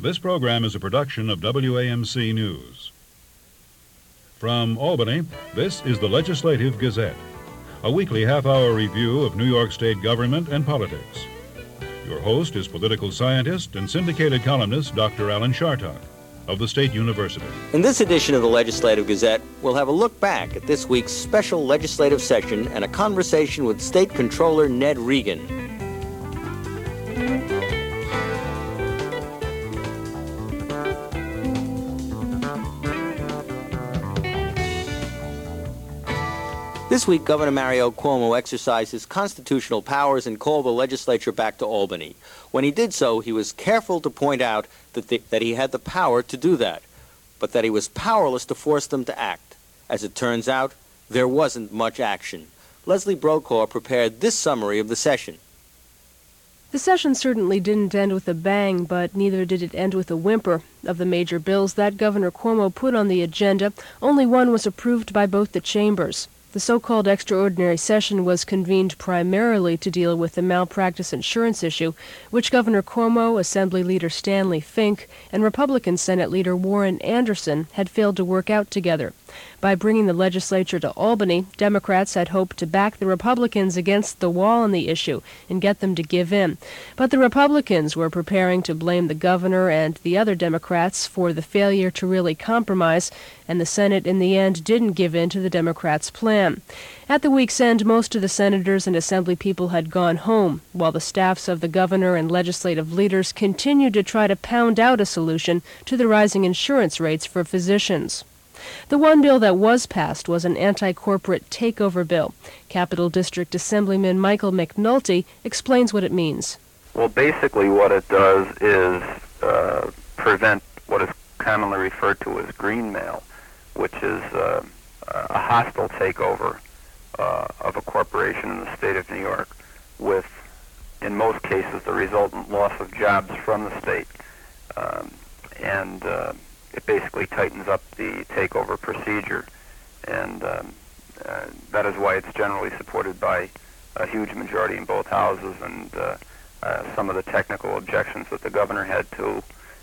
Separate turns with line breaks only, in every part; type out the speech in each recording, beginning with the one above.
This program is a production of WAMC News. From Albany, this is the Legislative Gazette, a weekly half-hour review of New York State government and politics. Your host is political scientist and syndicated columnist Dr. Alan Chartock of the State University.
In this edition of the Legislative Gazette, we'll have a look back at this week's special legislative session and a conversation with State Controller Ned Regan. This week, Governor Mario Cuomo exercised his constitutional powers and called the legislature back to Albany. When he did so, he was careful to point out that he had the power to do that, but that he was powerless to force them to act. As it turns out, there wasn't much action. Leslie Brokaw prepared this summary of the session.
The session certainly didn't end with a bang, but neither did it end with a whimper. Of the major bills that Governor Cuomo put on the agenda, only one was approved by both the chambers. The so-called extraordinary session was convened primarily to deal with the malpractice insurance issue, which Governor Cuomo, Assembly Leader Stanley Fink, and Republican Senate Leader Warren Anderson had failed to work out together. By bringing the legislature to Albany, Democrats had hoped to back the Republicans against the wall on the issue and get them to give in. But the Republicans were preparing to blame the governor and the other Democrats for the failure to really compromise, and the Senate in the end didn't give in to the Democrats' plan. At the week's end, most of the senators and Assembly people had gone home, while the staffs of the governor and legislative leaders continued to try to pound out a solution to the rising insurance rates for physicians. The one bill that was passed was an anti-corporate takeover bill. Capital District Assemblyman Michael McNulty explains what it means.
Well, basically what it does is prevent what is commonly referred to as green mail, which is a hostile takeover of a corporation in the state of New York with, in most cases, the resultant loss of jobs from the state. It basically tightens up the takeover procedure, and that is why it's generally supported by a huge majority in both houses, and some of the technical objections that the governor had to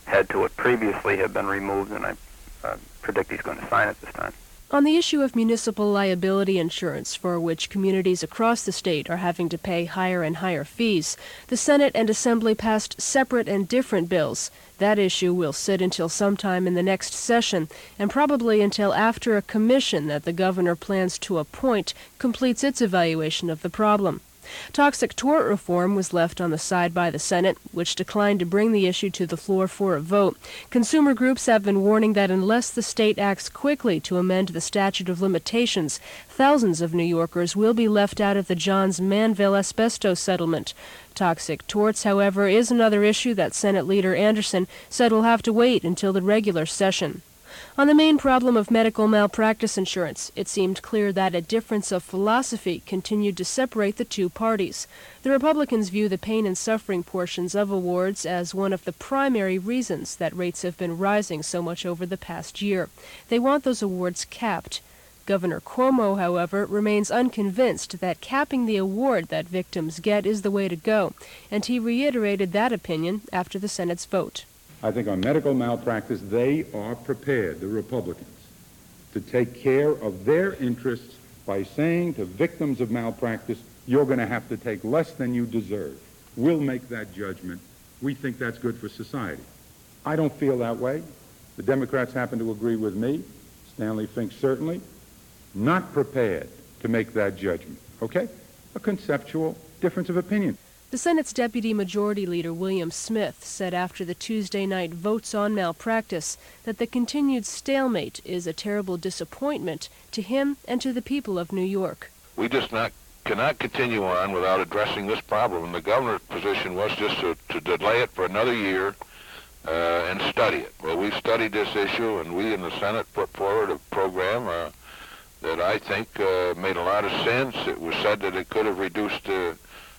it previously have been removed, and I predict he's going to sign it this time.
On the issue of municipal liability insurance, for which communities across the state are having to pay higher and higher fees, the Senate and Assembly passed separate and different bills. That issue will sit until sometime in the next session, and probably until after a commission that the governor plans to appoint completes its evaluation of the problem. Toxic tort reform was left on the side by the Senate, which declined to bring the issue to the floor for a vote. Consumer groups have been warning that unless the state acts quickly to amend the statute of limitations, thousands of New Yorkers will be left out of the Johns Manville asbestos settlement. Toxic torts, however, is another issue that Senate Leader Anderson said will have to wait until the regular session. On the main problem of medical malpractice insurance, it seemed clear that a difference of philosophy continued to separate the two parties. The Republicans view the pain and suffering portions of awards as one of the primary reasons that rates have been rising so much over the past year. They want those awards capped. Governor Cuomo, however, remains unconvinced that capping the award that victims get is the way to go, and he reiterated that opinion after the Senate's vote.
I think on medical malpractice, they are prepared, the Republicans, to take care of their interests by saying to victims of malpractice, you're going to have to take less than you deserve. We'll make that judgment. We think that's good for society. I don't feel that way. The Democrats happen to agree with me. Stanley Fink certainly. Not prepared to make that judgment. Okay? A conceptual difference of opinion.
The Senate's Deputy Majority Leader William Smith said after the Tuesday night votes on malpractice that the continued stalemate is a terrible disappointment to him and to the people of New York.
We just cannot continue on without addressing this problem. And the governor's position was just to delay it for another year and study it. Well, we studied this issue, and we in the Senate put forward a program that I think made a lot of sense. It was said that it could have reduced the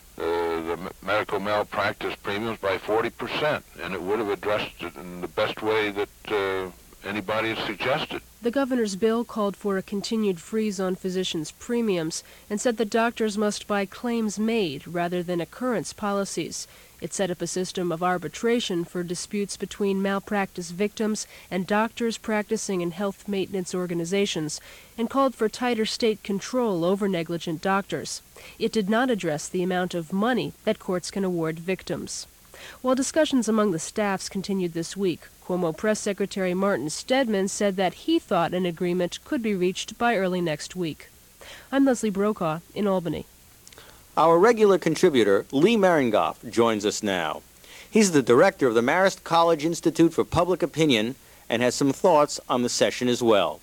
medical malpractice premiums by 40%, and it would have addressed it in the best way that anybody has suggested.
The governor's bill called for a continued freeze on physicians' premiums and said that doctors must buy claims-made rather than occurrence policies. It set up a system of arbitration for disputes between malpractice victims and doctors practicing in health maintenance organizations and called for tighter state control over negligent doctors. It did not address the amount of money that courts can award victims. While discussions among the staffs continued this week, Cuomo Press Secretary Martin Stedman said that he thought an agreement could be reached by early next week. I'm Leslie Brokaw in Albany.
Our regular contributor, Lee Merengoff, joins us now. He's the director of the Marist College Institute for Public Opinion and has some thoughts on the session as well.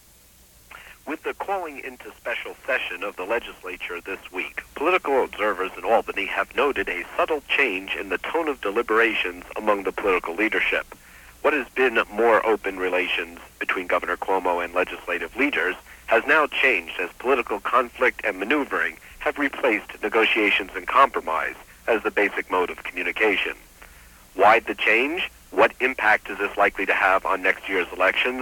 With the calling into special session of the legislature this week, political observers in Albany have noted a subtle change in the tone of deliberations among the political leadership. What has been more open relations between Governor Cuomo and legislative leaders has now changed as political conflict and maneuvering have replaced negotiations and compromise as the basic mode of communication. Why the change? What impact is this likely to have on next year's elections?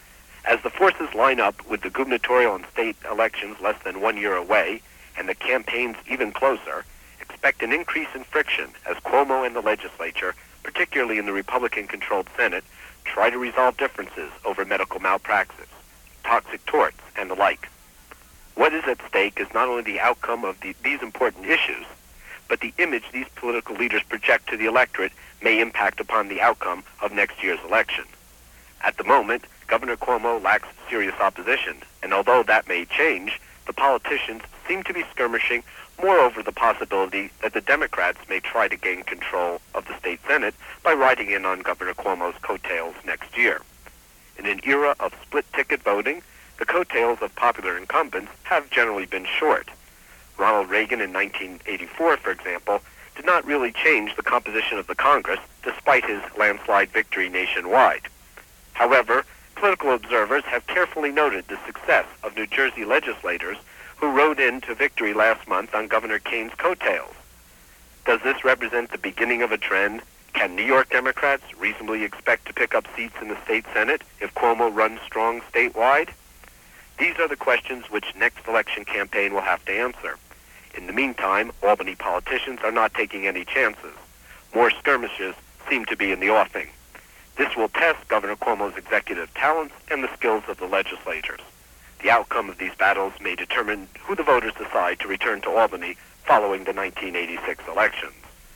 As the forces line up with the gubernatorial and state elections less than 1 year away and the campaigns even closer, expect an increase in friction as Cuomo and the legislature, particularly in the Republican-controlled Senate, try to resolve differences over medical malpractice, toxic torts, and the like. What is at stake is not only the outcome of these important issues, but the image these political leaders project to the electorate may impact upon the outcome of next year's election. At the moment, Governor Cuomo lacks serious opposition, and although that may change, the politicians seem to be skirmishing more over the possibility that the Democrats may try to gain control of the state Senate by riding in on Governor Cuomo's coattails next year. In an era of split-ticket voting, the coattails of popular incumbents have generally been short. Ronald Reagan in 1984, for example, did not really change the composition of the Congress despite his landslide victory nationwide. However, political observers have carefully noted the success of New Jersey legislators who rode into victory last month on Governor Kane's coattails. Does this represent the beginning of a trend? Can New York Democrats reasonably expect to pick up seats in the state Senate if Cuomo runs strong statewide? These are the questions which next election campaign will have to answer. In the meantime, Albany politicians are not taking any chances. More skirmishes seem to be in the offing. This will test Governor Cuomo's executive talents and the skills of the legislators. The outcome of these battles may determine who the voters decide to return to Albany following the 1986 elections.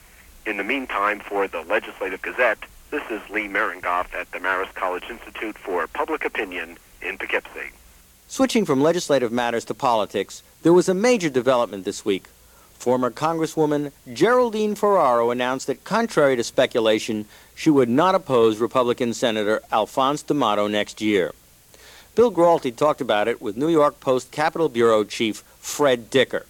In the meantime, for the Legislative Gazette, this is Lee Merengoff at the Marist College Institute for Public Opinion in Poughkeepsie.
Switching from legislative matters to politics, there was a major development this week. Former Congresswoman Geraldine Ferraro announced that, contrary to speculation, she would not oppose Republican Senator Alphonse D'Amato next year. Bill Gralty talked about it with New York Post Capitol Bureau Chief Fred Dicker.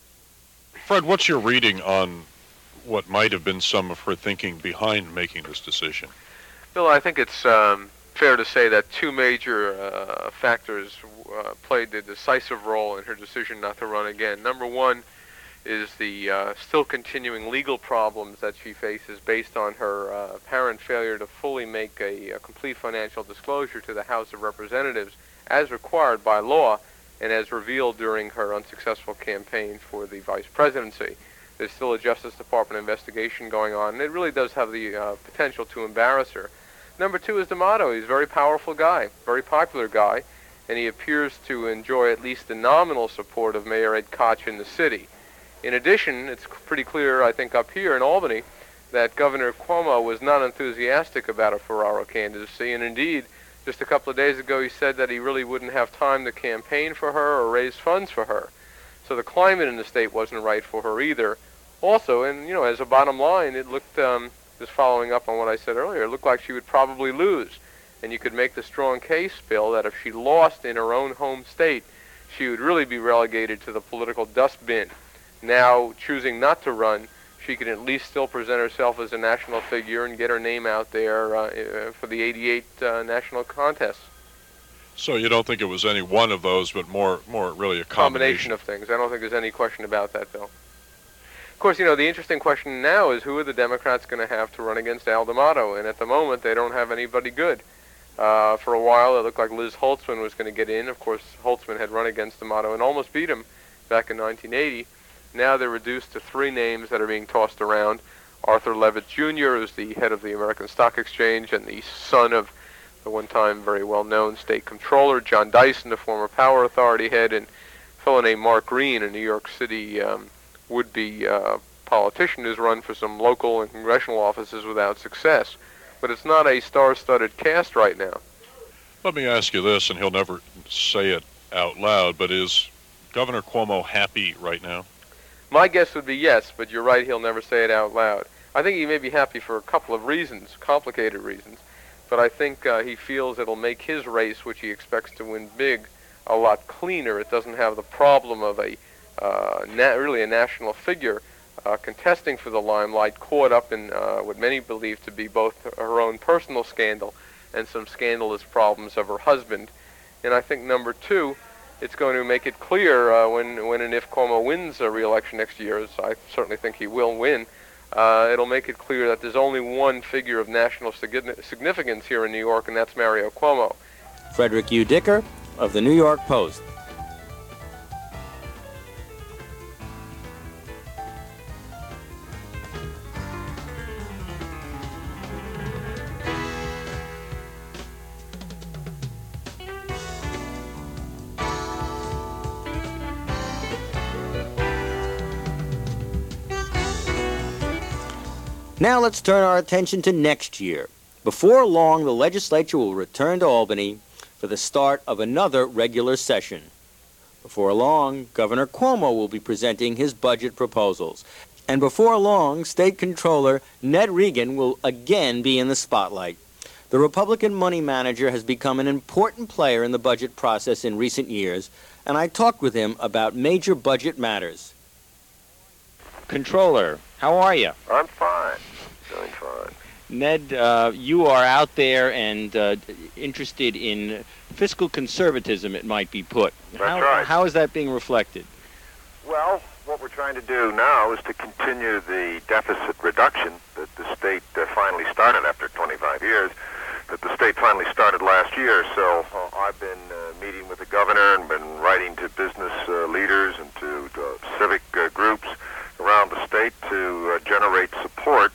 Fred, what's your reading on what might have been some of her thinking behind making this decision?
Bill, I think it's fair to say that two major factors played the decisive role in her decision not to run again. Number one is the still continuing legal problems that she faces based on her apparent failure to fully make a complete financial disclosure to the House of Representatives as required by law and as revealed during her unsuccessful campaign for the vice presidency. There's still a Justice Department investigation going on, and it really does have the potential to embarrass her. Number two is D'Amato. He's a very powerful guy, very popular guy, and he appears to enjoy at least the nominal support of Mayor Ed Koch in the city. In addition, it's pretty clear, I think, up here in Albany, that Governor Cuomo was not enthusiastic about a Ferraro candidacy, and indeed, just a couple of days ago, he said that he really wouldn't have time to campaign for her or raise funds for her. So the climate in the state wasn't right for her either. Also, and as a bottom line, it looked, just following up on what I said earlier, it looked like she would probably lose. And you could make the strong case, Bill, that if she lost in her own home state, she would really be relegated to the political dustbin. Now, choosing not to run, she can at least still present herself as a national figure and get her name out there for the 88 national contests.
So you don't think it was any one of those, but more really a combination
of things. I don't think there's any question about that, Bill. Of course, the interesting question now is who are the Democrats going to have to run against Al D'Amato? And at the moment, they don't have anybody good. For a while, it looked like Liz Holtzman was going to get in. Of course, Holtzman had run against D'Amato and almost beat him back in 1980. Now they're reduced to 3 names that are being tossed around. Arthur Levitt Jr., who's the head of the American Stock Exchange and the son of the one-time very well-known state comptroller, John Dyson, the former Power Authority head, and a fellow named Mark Green, a New York City would-be politician who's run for some local and congressional offices without success. But it's not a star-studded cast right now.
Let me ask you this, and he'll never say it out loud, but is Governor Cuomo happy right now?
My guess would be yes, but you're right, he'll never say it out loud. I think he may be happy for a couple of reasons, complicated reasons, but I think he feels it'll make his race, which he expects to win big, a lot cleaner. It doesn't have the problem of really a national figure contesting for the limelight, caught up in what many believe to be both her own personal scandal and some scandalous problems of her husband. And I think number 2, it's going to make it clear when and if Cuomo wins a re-election next year, as I certainly think he will win, it'll make it clear that there's only one figure of national significance here in New York, and that's Mario Cuomo.
Frederick U. Dicker of the New York Post. Now let's turn our attention to next year. Before long, the legislature will return to Albany for the start of another regular session. Before long, Governor Cuomo will be presenting his budget proposals. And before long, State Controller Ned Regan will again be in the spotlight. The Republican money manager has become an important player in the budget process in recent years, and I talked with him about major budget matters. Controller, how are you?
I'm fine. Doing fine.
Ned, you are out there and interested in fiscal conservatism, it might be put.
That's right.
How is that being reflected?
Well, what we're trying to do now is to continue the deficit reduction that the state finally started after 25 years, that the state finally started last year. So I've been meeting with the governor and been writing to business leaders and to civic groups around the state to generate support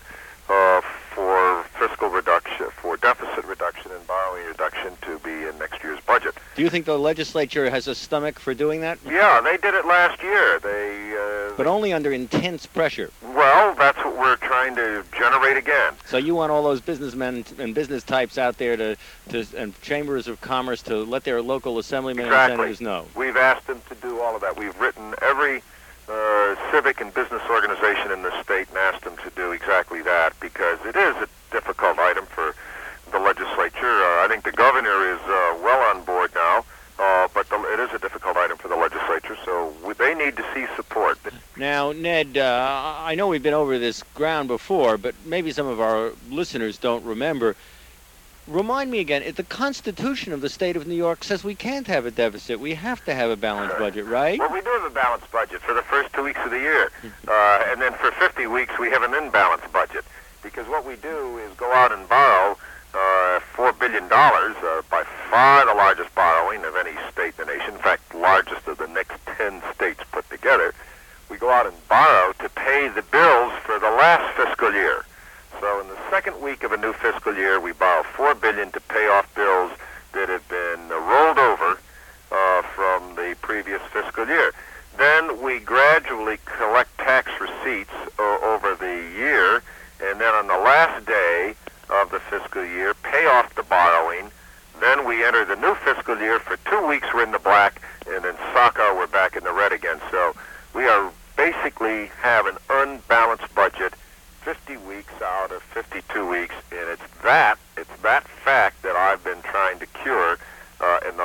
for fiscal reduction, for deficit reduction and borrowing reduction to be in next year's budget.
Do you think the legislature has a stomach for doing that?
Yeah, they did it last year.
But only under intense pressure.
Well, that's what we're trying to generate again.
So you want all those businessmen and business types out there and chambers of commerce to let their local assemblymen and senators know?
We've asked them to do all of that. We've written every civic and business organization in the state and asked them to do exactly that, because it is a difficult item for the legislature. I think the governor is well on board now, but it is a difficult item for the legislature, so they need to see support.
Now, Ned, I know we've been over this ground before, but maybe some of our listeners don't remember. Remind me again, the Constitution of the state of New York says we can't have a deficit. We have to have a balanced budget, right?
Well, we do have a balanced budget for the first 2 weeks of the year. And then for 50 weeks, we have an imbalanced budget. Because what we do is go out and borrow $4 billion, by far the largest borrowing of any state in the nation. In fact, largest of the next 10 states put together. We go out and borrow to pay the bills for the last fiscal year. So in the second week of a new fiscal year, we borrow $4 billion to pay off bills that have been rolled over from the previous fiscal year. Then we gradually collect tax receipts over the year, and then on the last day of the fiscal year, pay off the borrowing. Then we enter the new fiscal year. For 2 weeks, we're in the black, and then sockeye, we're back in the red again. So we are basically have an unbalanced budget 50 weeks out of 52 weeks, and it's that fact that I've been trying to cure in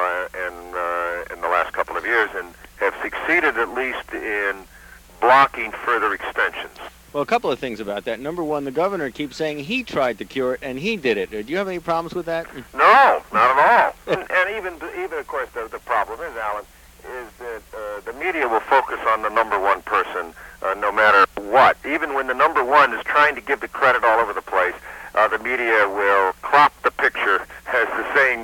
the last couple of years, and have succeeded at least in blocking further extensions.
Well, a couple of things about that. Number one, the governor keeps saying he tried to cure it, and he did it. Do you have any problems with that?
No, not at all. and even of course, the problem is, Alan, is that the media will focus on the number one person no matter what. Even when the number one is trying to give the credit all over the place, the media will crop the picture, as the saying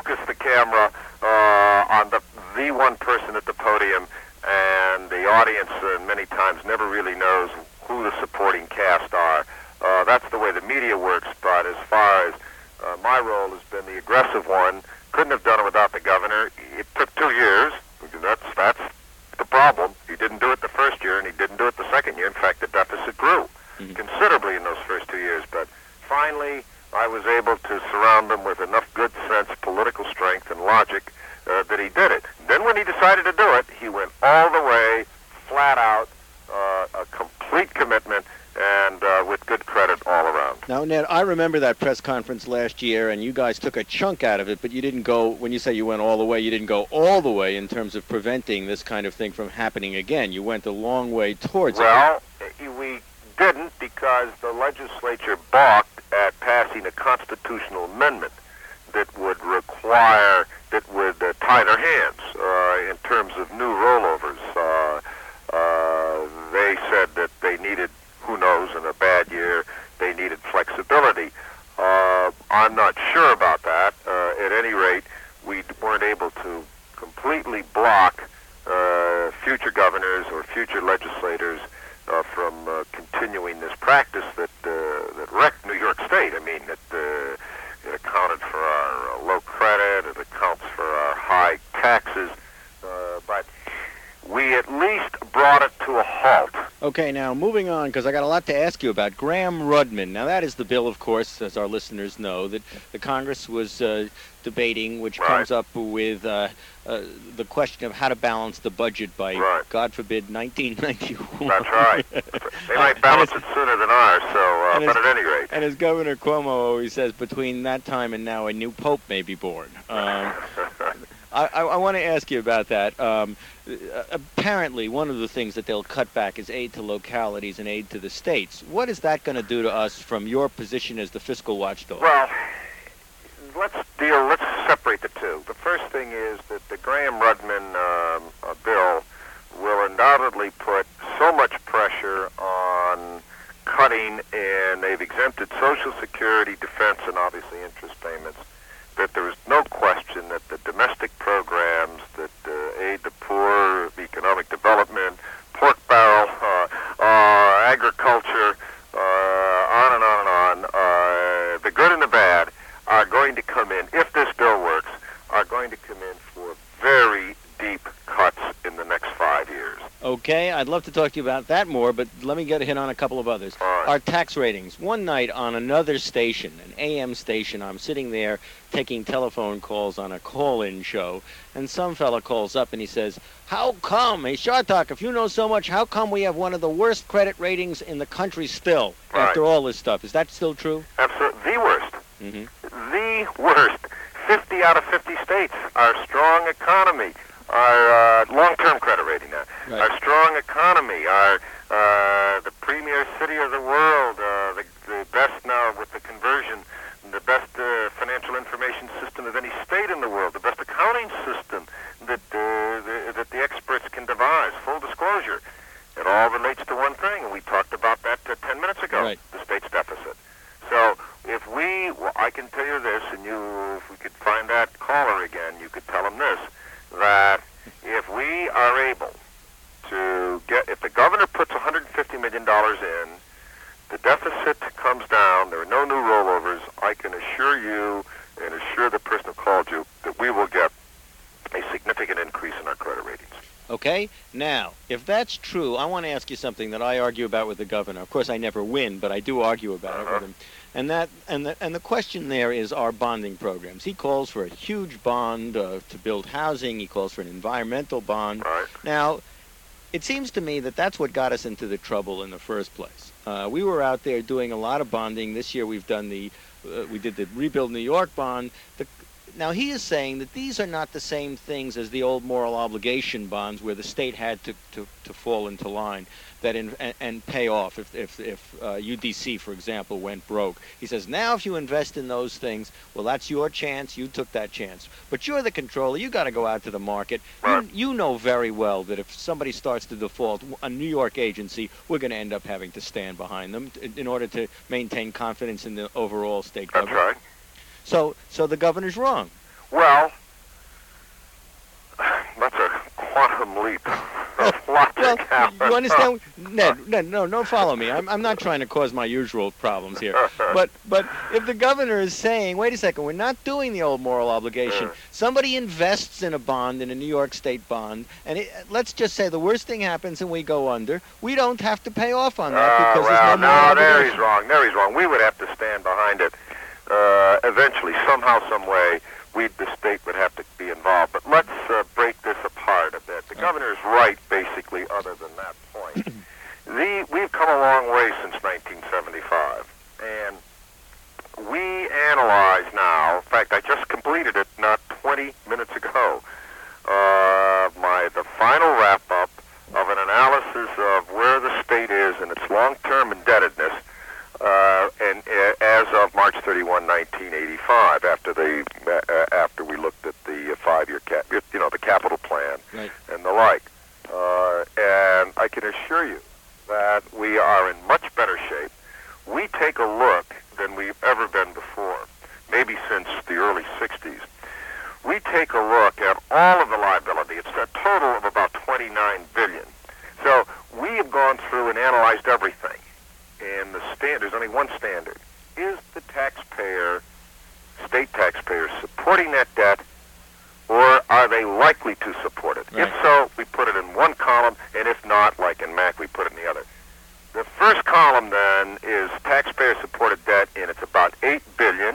focus the camera on the one person at the podium, and the audience many times never really knows who the supporting cast are. That's the way the media works, but as far as my role has been the aggressive one, couldn't have done it without the governor. It took 2 years. That's the problem. He didn't do it the first year, and he didn't do it the second year. In fact, the deficit grew considerably in those first 2 years. But finally, I was able to surround him with enough good sense, political strength, and logic that he did it. Then when he decided to do it, he went all the way, flat out, a complete commitment, and with good credit all around.
Now, Ned, I remember that press conference last year, and you guys took a chunk out of it, but you didn't go, when you say you went all the way, you didn't go all the way in terms of preventing this kind of thing from happening again. You went a long way towards it.
Well, we didn't, because the legislature balked at passing a constitutional amendment that would tie their hands in terms of new rollovers. They said that they needed, who knows, in a bad year, they needed flexibility. I'm not sure about that. At any rate, we weren't able to completely block future governors or future legislators from continuing this practice that wrecked New York State. I mean, it accounted for our low credit, it accounts for our high taxes, but we at least brought it to a halt.
Okay, now moving on, because I got a lot to ask you about. Gramm-Rudman. Now that is the bill, of course, as our listeners know, that the Congress was debating, which comes up with the question of how to balance the budget by, God forbid, 1991.
That's right. They might balance it sooner than ours, so, but at any rate.
And as Governor Cuomo always says, between that time and now, a new pope may be born. I want to ask you about that. Apparently, one of the things that they'll cut back is aid to localities and aid to the states. What is that going to do to us from your position as the fiscal watchdog?
Well, let's separate the two. The first thing is that the Gramm-Rudman bill will undoubtedly put so much pressure on cutting, and they've exempted Social Security, defense, and obviously interest payments, that there is no question that the domestic programs that aid the poor, economic development, pork barrel, agriculture, on and on and on, the good and the bad are going to come in, if this bill works, are going to come in for very deep cuts in the next 5 years.
Okay, I'd love to talk to you about that more, but let me get a hit on a couple of others. Our tax ratings. One night on another station, an AM station, I'm sitting there taking telephone calls on a call-in show, and some fella calls up and he says, how come, hey, Shartok, if you know so much, how come we have one of the worst credit ratings in the country still, after all this stuff? Is that still true?
Absolutely. The worst. The worst. 50 out of 50 states. Our strong economy, our long-term credit rating now, our strong economy, our the premier city of the world, the best now with the conversion, the best financial information system of any state in the world, the best accounting system that the experts can devise. Full disclosure, it all relates to one thing, and we talked about that 10 minutes ago, the state's deficit. So if I can tell you this, and if we could find that caller again, you could tell him this, that if we are able to if the governor puts $150 million in, the deficit comes down, there are no new rollovers, I can assure you and assure the person who called you that we will get a significant increase in our credit ratings.
Okay? Now, if that's true, I want to ask you something that I argue about with the governor. Of course, I never win, but I do argue about it with him. And the question there is our bonding programs. He calls for a huge bond to build housing. He calls for an environmental bond. Now, it seems to me that that's what got us into the trouble in the first place. We were out there doing a lot of bonding. This year we've done we did the Rebuild New York bond. Now, he is saying that these are not the same things as the old moral obligation bonds where the state had to fall into line and pay off if UDC, for example, went broke. He says, now if you invest in those things, well, that's your chance. You took that chance. But you're the controller. You got to go out to the market. You know very well that if somebody starts to default, a New York agency, we're going to end up having to stand behind them in order to maintain confidence in the overall state government.
That's right.
So the governor's wrong.
Well, that's a quantum leap of logic.
Well, you understand, Ned, no, follow me. I'm not trying to cause my usual problems here. But if the governor is saying, wait a second, we're not doing the old moral obligation. Somebody invests in a bond, in a New York State bond, and let's just say the worst thing happens and we go under. We don't have to pay off on that because there's no moral obligation.
There he's wrong. We would have to stand behind it eventually, somehow, some way. The state would have to be involved. But let's break this apart a bit. The governor is right, basically, other than that point. We've come a long way since 1975. And we analyze now, in fact, I just completed it not 20 minutes ago, the final wrap-up of an analysis of where the state is in its long-term indebtedness and as of March 31, 1985, after we looked at the 5-year the capital plan and the like. And I can assure you that we are in much better shape. We take a look than we've ever been before, maybe since the early 60s. We take a look at all of the liability. It's a total of about $29 billion. So we have gone through and analyzed everything. And there's only one standard. Is the state taxpayer, supporting that debt, or are they likely to support it? Right. If so, we put it in one column, and if not, like in MAC, we put it in the other. The first column, then, is taxpayer-supported debt, and it's about $8 billion.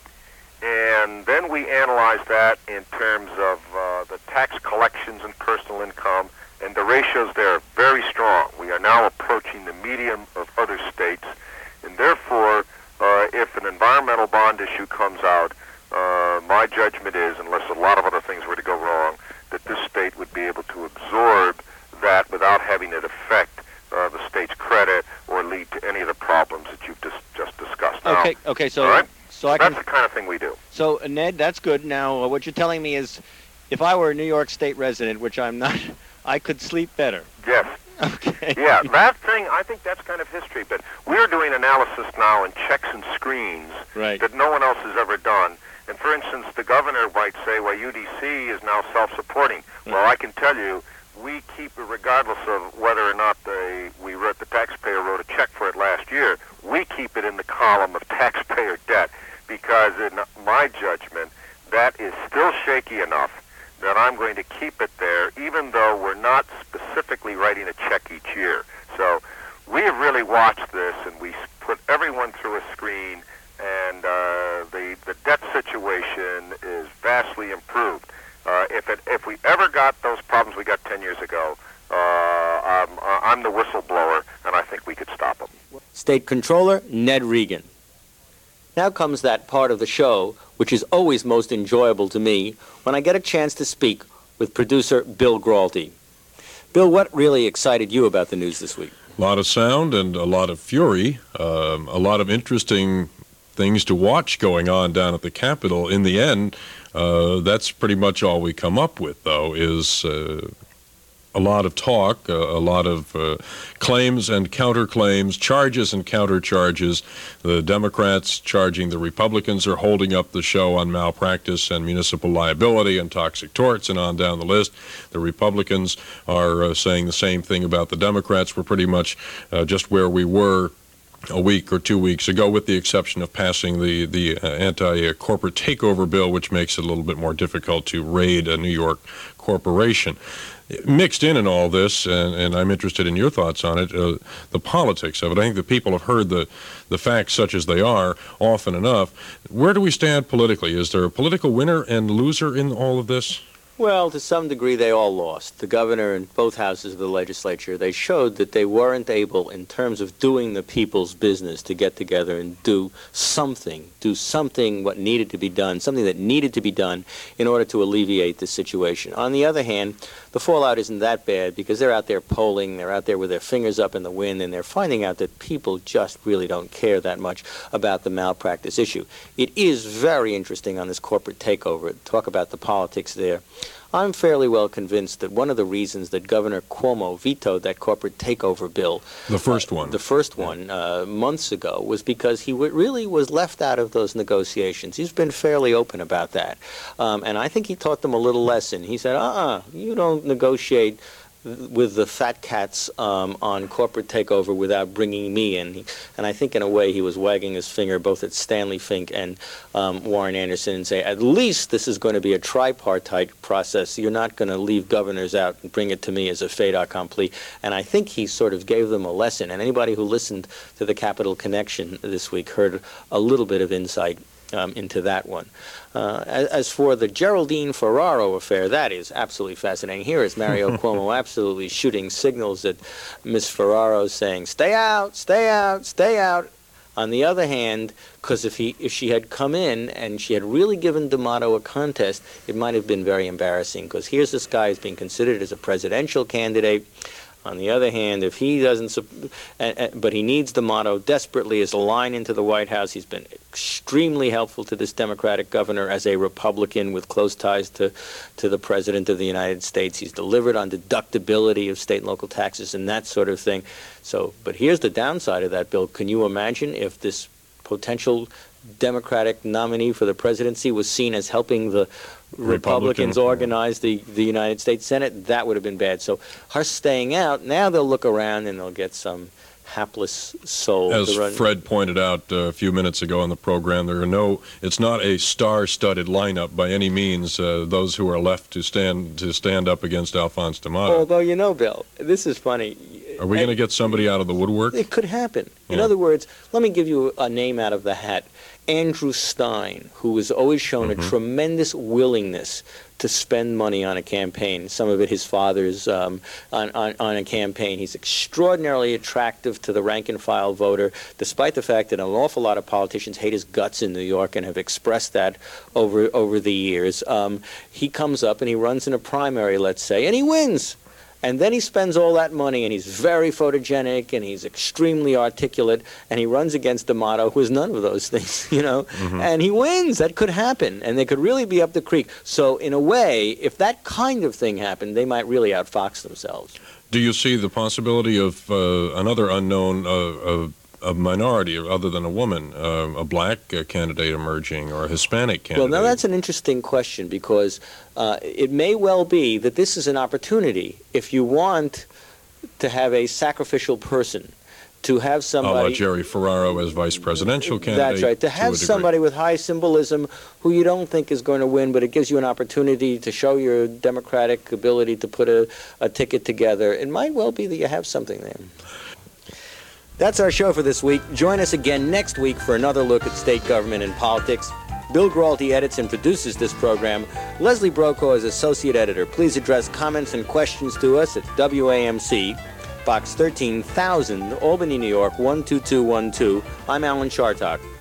And then we analyze that in terms of the tax collections and personal income, and the ratios there are very strong. We are now approaching the median of other states, and therefore, if an environmental bond issue comes out, my judgment is, unless a lot of other things were to go wrong, that this state would be able to absorb that without having it affect the state's credit or lead to any of the problems that you've just discussed. Now,
okay, so...
All right?
So
that's the kind of thing we do.
So, Ned, that's good. Now, what you're telling me is, if I were a New York State resident, which I'm not, I could sleep better.
Yes.
Okay.
Yeah, that thing, I think that's kind of history, but we're doing analysis now in checks and screens that no one else has ever done. And, for instance, the governor might say, well, UDC is now self-supporting. Well, I can tell you, we keep it regardless of whether or not the taxpayer wrote a check for it last year. We keep it in the column of taxpayer debt because, in my judgment, that is still shaky enough that I'm going to keep it there, even though we're not specifically writing a check each year. So we have really watched this, and we put everyone through a screen, and the debt situation is vastly improved. If we ever got those problems we got 10 years ago, I'm the whistleblower, and I think we could stop them.
State Controller Ned Regan. Now comes that part of the show which is always most enjoyable to me when I get a chance to speak with producer Bill Gralty. Bill, what really excited you about the news this week?
A lot of sound and a lot of fury, a lot of interesting things to watch going on down at the Capitol. In the end, that's pretty much all we come up with, though, is a lot of talk, a lot of claims and counterclaims, charges and countercharges. The Democrats charging the Republicans are holding up the show on malpractice and municipal liability and toxic torts and on down the list. The Republicans are saying the same thing about the Democrats. We're pretty much just where we were a week or 2 weeks ago, with the exception of passing the anti-corporate takeover bill, which makes it a little bit more difficult to raid a New York corporation. Mixed in all this, and I'm interested in your thoughts on it, the politics of it. I think that people have heard the facts such as they are often enough. Where do we stand politically? Is there a political winner and loser in all of this?
Well, to some degree, they all lost. The governor and both houses of the legislature, they showed that they weren't able, in terms of doing the people's business, to get together and do something what needed to be done, something that needed to be done in order to alleviate the situation. On the other hand, the fallout isn't that bad because they're out there polling, they're out there with their fingers up in the wind, and they're finding out that people just really don't care that much about the malpractice issue. It is very interesting on this corporate takeover, talk about the politics there. I'm fairly well convinced that one of the reasons that Governor Cuomo vetoed that corporate takeover bill,
the first one,
months ago, was because he really was left out of those negotiations. He's been fairly open about that. And I think he taught them a little lesson. He said, you don't negotiate with the fat cats on corporate takeover without bringing me in. And I think in a way he was wagging his finger both at Stanley Fink and Warren Anderson and say, at least this is going to be a tripartite process. You're not going to leave governors out and bring it to me as a fait accompli. And I think he sort of gave them a lesson. And anybody who listened to the Capital Connection this week heard a little bit of insight into that one. As for the Geraldine Ferraro affair, that is absolutely fascinating. Here is Mario Cuomo absolutely shooting signals at Miss Ferraro saying, stay out, stay out, stay out. On the other hand, because if she had come in and she had really given D'Amato a contest, it might have been very embarrassing, because here's this guy who's being considered as a presidential candidate. On the other hand, if he doesn't, but he needs D'Amato desperately as a line into the White House. He's been extremely helpful to this Democratic governor as a Republican with close ties to the President of the United States. He's delivered on deductibility of state and local taxes and that sort of thing. So, but here's the downside of that bill. Can you imagine if this potential Democratic nominee for the presidency was seen as helping the Republicans organize the United States Senate? That would have been bad. So her staying out, now they'll look around and they'll get some hapless soul.
As Fred pointed out a few minutes ago on the program, it's not a star-studded lineup by any means, those who are left to stand up against Alphonse D'Amato.
Although, Bill, this is funny.
Are we going to get somebody out of the woodwork?
It could happen. In other words, let me give you a name out of the hat. Andrew Stein, who has always shown a tremendous willingness to spend money on a campaign, some of it his father's on a campaign. He's extraordinarily attractive to the rank-and-file voter, despite the fact that an awful lot of politicians hate his guts in New York and have expressed that over the years. He comes up and he runs in a primary, let's say, and he wins. And then he spends all that money, and he's very photogenic, and he's extremely articulate, and he runs against D'Amato, who is none of those things, and he wins. That could happen, and they could really be up the creek. So in a way, if that kind of thing happened, they might really outfox themselves.
Do you see the possibility of another unknown, a minority other than a woman, a black candidate emerging, or a Hispanic candidate?
Well, now that's an interesting question, because it may well be that this is an opportunity, if you want to have a sacrificial person, to have somebody...
A la Jerry Ferraro as vice presidential candidate.
That's right. To have somebody with high symbolism who you don't think is going to win, but it gives you an opportunity to show your democratic ability to put a ticket together. It might well be that you have something there. That's our show for this week. Join us again next week for another look at state government and politics. Bill Gralty edits and produces this program. Leslie Brokaw is associate editor. Please address comments and questions to us at WAMC, Box 13,000, Albany, New York, 12212. I'm Alan Chartock.